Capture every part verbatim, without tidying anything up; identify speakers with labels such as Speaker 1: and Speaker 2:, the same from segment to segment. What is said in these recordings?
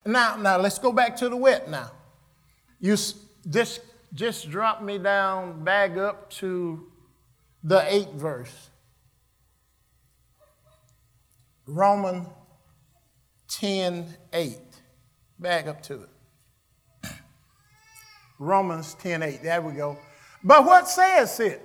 Speaker 1: now, now let's go back to the wet now. You just, just drop me down, back up to the eighth verse. Romans ten eight. Back up to it. Romans ten eight. There we go. But what says it?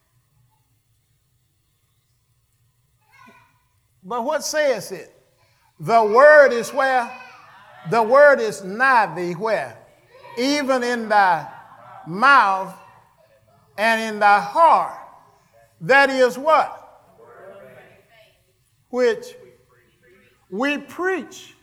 Speaker 1: But what says it? The word is where? The word is nigh thee where? Even in thy mouth and in thy heart. That is what? Which we preach.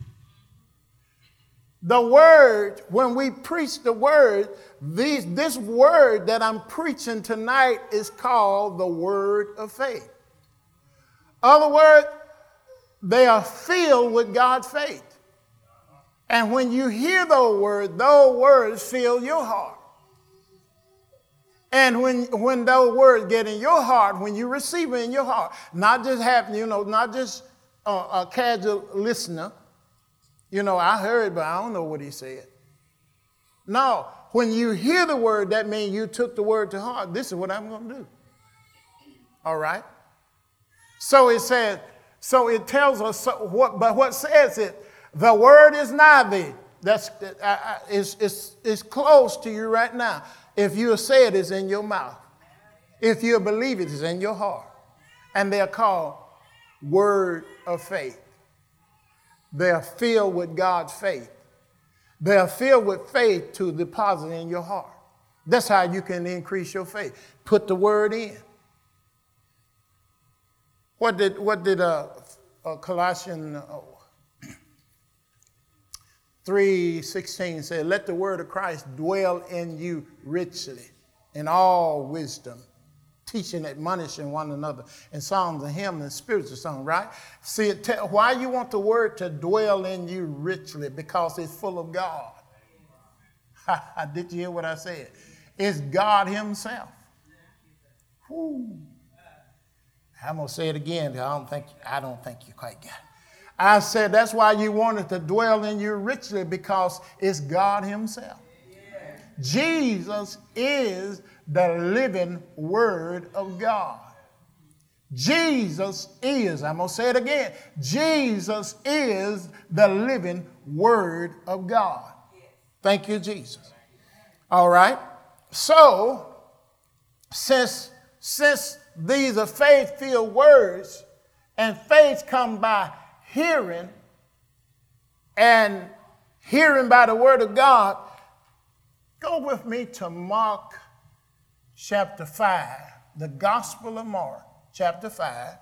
Speaker 1: The word, when we preach the word, these, this word that I'm preaching tonight is called the word of faith. Other words, they are filled with God's faith. And when you hear those words, those words fill your heart. And when, when those words get in your heart, when you receive it in your heart, not just having, you know, not just a, a casual listener, you know, I heard, but I don't know what he said. No, when you hear the word, that means you took the word to heart. This is what I'm going to do. All right? So it says, so it tells us so what, but what says it? The word is nigh thee. That's uh, it's, it's, it's close to you right now. If you say it, it's in your mouth. If you believe it, it's in your heart. And they're called word of faith. They're filled with God's faith. They're filled with faith to deposit in your heart. That's how you can increase your faith. Put the word in. What did what did uh, uh, Colossians uh, three sixteen say? Let the word of Christ dwell in you richly, in all wisdom, teaching, admonishing one another in psalms and hymns and spiritual songs, right? See, it te- why you want the word to dwell in you richly? Because it's full of God. Did you hear what I said? It's God himself. Whew. I'm going to say it again. I don't think, I don't think you quite got it. I said that's why you want it to dwell in you richly, because it's God himself. Yeah. Jesus is the living word of God. Jesus is, I'm going to say it again, Jesus is the living word of God. Thank you, Jesus. All right. So, since, since these are faith-filled words, and faith comes by hearing, and hearing by the word of God, go with me to Mark chapter five, the Gospel of Mark, chapter five.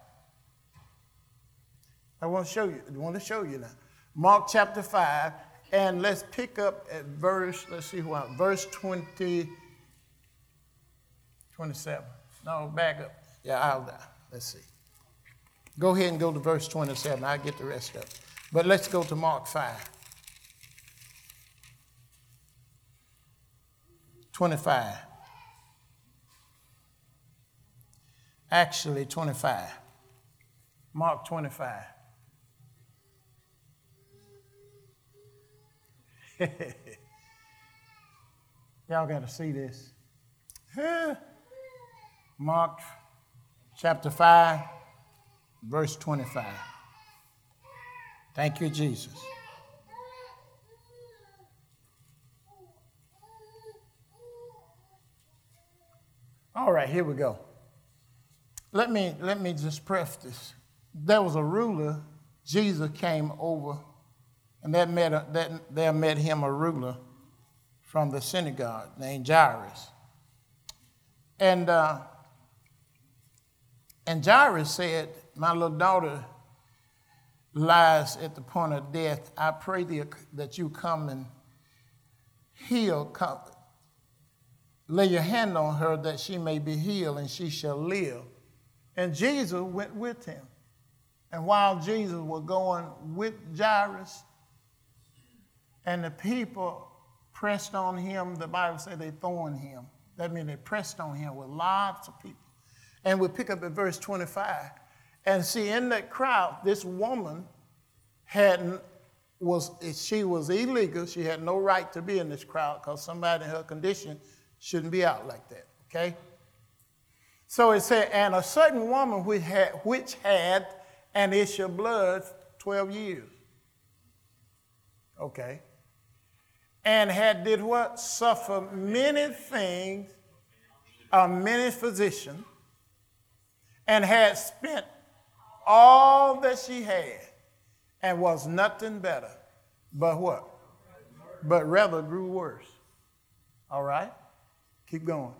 Speaker 1: I want to show you, I want to show you now. Mark chapter five, and let's pick up at verse, let's see what, verse twenty, twenty-seven. No, back up. Yeah, I'll die. Let's see. Go ahead and go to verse twenty-seven. I'll get the rest of it. But let's go to Mark five. twenty-five. Actually, twenty-five. Mark twenty-five. Y'all got to see this. Mark chapter five, verse twenty-five. Thank you, Jesus. All right, here we go. Let me, let me just preface this. There was a ruler, Jesus came over, and that met a, that, there met him a ruler from the synagogue named Jairus. And, uh, and Jairus said, my little daughter lies at the point of death. I pray thee that you come and heal, come, lay your hand on her that she may be healed and she shall live. And Jesus went with him. And while Jesus was going with Jairus, and the people pressed on him, the Bible said they thorned him. That means they pressed on him with lots of people. And we pick up at verse twenty-five. And see, in that crowd, this woman had was, she was illegal. She had no right to be in this crowd because somebody in her condition shouldn't be out like that, okay? So it said, and a certain woman which had, which had an issue of blood twelve years. Okay. And had did what? Suffer many things, a many physicians, and had spent all that she had, and was nothing better. But what? But rather grew worse. All right? Keep going.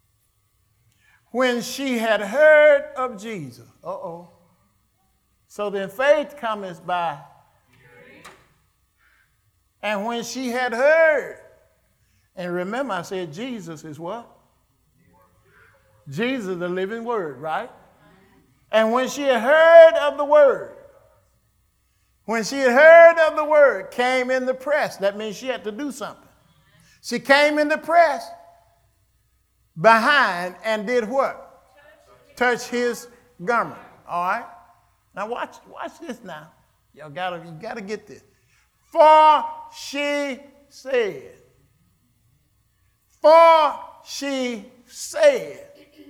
Speaker 1: When she had heard of Jesus. Uh-oh. So then faith cometh by. And when she had heard. And remember I said Jesus is what? Jesus, the living word, right? And when she had heard of the word. When she had heard of the word, came in the press. That means she had to do something. She came in the press behind and did what? Touch his garment. All right? Now watch, watch this now. Y'all gotta, you gotta get this. For she said. For she said.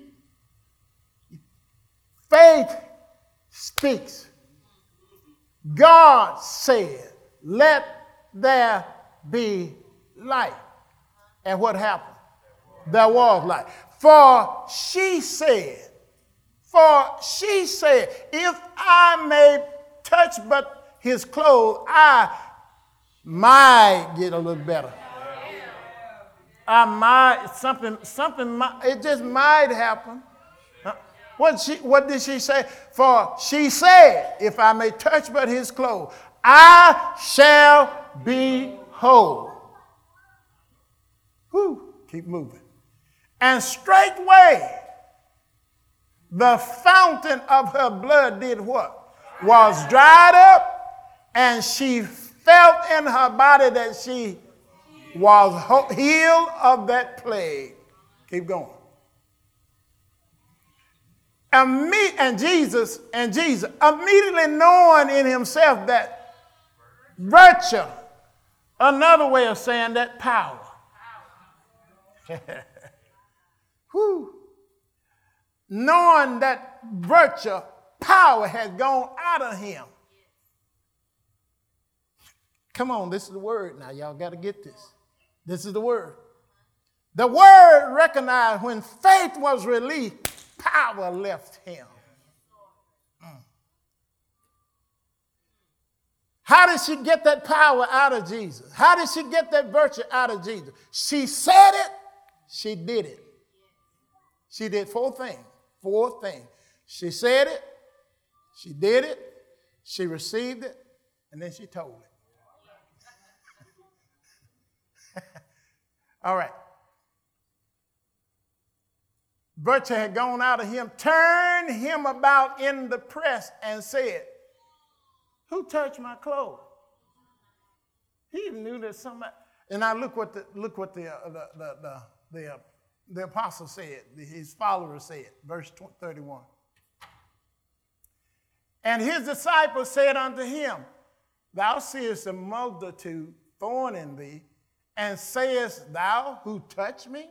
Speaker 1: Faith speaks. God said, let there be light. And what happened? There was light. For she said, for she said, if I may touch but his clothes, I might get a little better. I might, something, something, might, it just might happen. What, she, what did she say? For she said, if I may touch but his clothes, I shall be whole. Whew, keep moving. And straightway, the fountain of her blood did what? Was dried up, and she felt in her body that she was healed of that plague. Keep going. And, me, and Jesus, and Jesus, immediately knowing in himself that virtue, another way of saying that power. Whew. Knowing that virtue, power had gone out of him. Come on, this is the word now. Y'all got to get this. This is the word. The word recognized when faith was released, power left him. Mm. How did she get that power out of Jesus? How did she get that virtue out of Jesus? She said it, she did it. She did four things. Four things. She said it, she did it, she received it, and then she told it. All right. Virtue had gone out of him, turned him about in the press and said, who touched my clothes? He even knew that somebody, and now look what the, look what the, uh, the, the, the, the, uh, the apostle said, his followers said, verse thirty-one. And his disciples said unto him, thou seest a multitude thorning thee, and sayest thou, who touched me?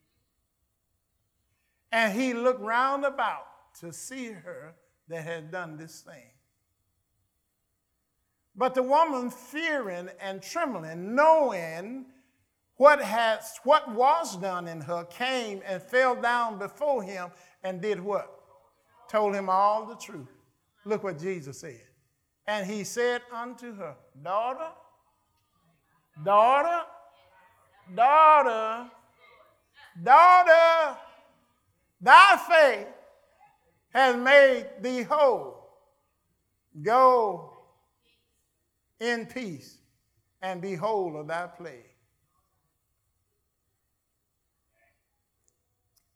Speaker 1: And he looked round about to see her that had done this thing. But the woman, fearing and trembling, knowing what has what was done in her, came and fell down before him and did what? Told him all the truth. Look what Jesus said. And he said unto her, daughter, daughter, daughter, daughter, thy faith has made thee whole. Go in peace and be whole of thy plague.